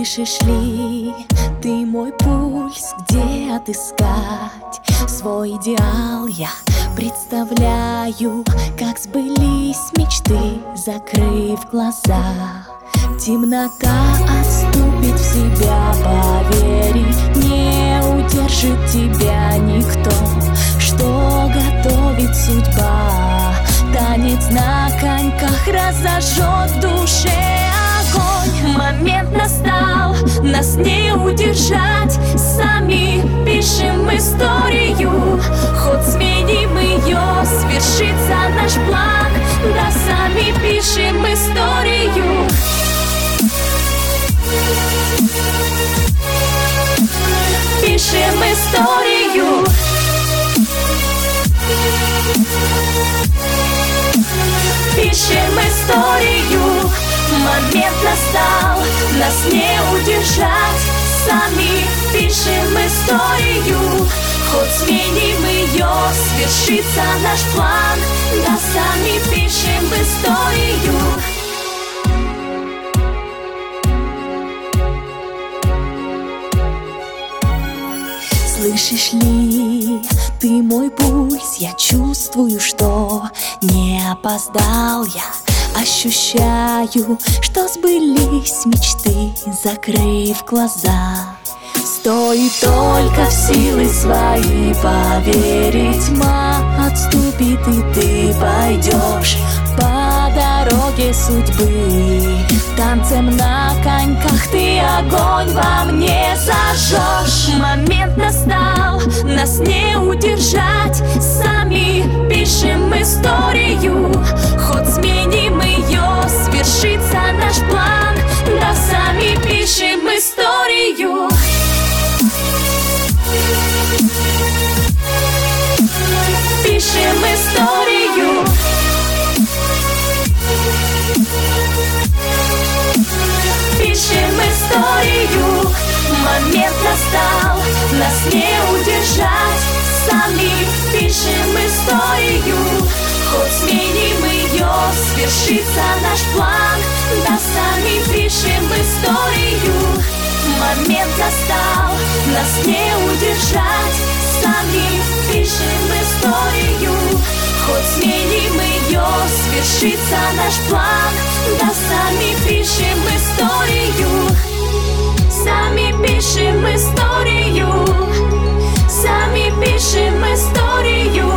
Слышишь ли, ты мой пульс, где отыскать свой идеал? Я представляю, как сбылись мечты, закрыв глаза. Темнота отступит в себя, поверь, не удержит тебя никто. Что готовит судьба? Танец на коньках разожжет в душе огонь. Момент настал, нас не удержать. Сами пишем историю, хоть сменим ее, свершится наш план. Да, сами пишем историю. Пишем историю. Пишем историю. Момент настал, нас не удержать. Сами пишем историю, хоть сменим ее, свершится наш план. Да, сами пишем историю. Слышишь ли, ты мой пульс, я чувствую, что не опоздал я. Ощущаю, что сбылись мечты, закрыв глаза. Стоит только в силы свои поверить, тьма отступит, и ты пойдешь по дороге судьбы. Танцем на коньках ты огонь во мне зажжешь. Момент настал, нас не удержать. Сами пишем историю, хоть сменим ее, свершится наш план. Да, сами пишем историю. Пишем историю. Пишем историю. Момент настал, нас не удержать. Сами пишем историю, хоть сменим ее, свершится наш план. Да, сами пишем историю. Момент настал, нас не удержать. Сами пишем историю, хоть сменим ее, свершится наш план. Да, сами пишем историю. Сами пишем историю. Сами пишем историю.